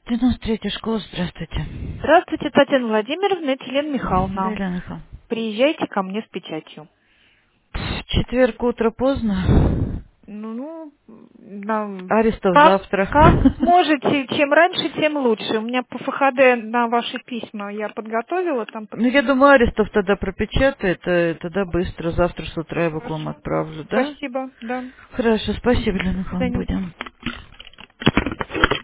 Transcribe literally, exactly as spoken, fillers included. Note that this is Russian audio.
девяносто третья школа, здравствуйте. Здравствуйте, Татьяна Владимировна, это Елена Да, Михайловна. Елена Михайловна. Приезжайте ко мне с печатью. В четверг утро поздно. Ну, ну, на- Арестов как, завтра. как сможете, чем раньше, тем лучше. У меня по ФХД на ваши письма я подготовила, там под- Ну, я думаю, Арестов тогда пропечатает, э, тогда быстро, завтра с утра я его к вам Хорошо. отправлю, да? Спасибо, да. Хорошо, спасибо, Елена До Михайловна, свидания. будем.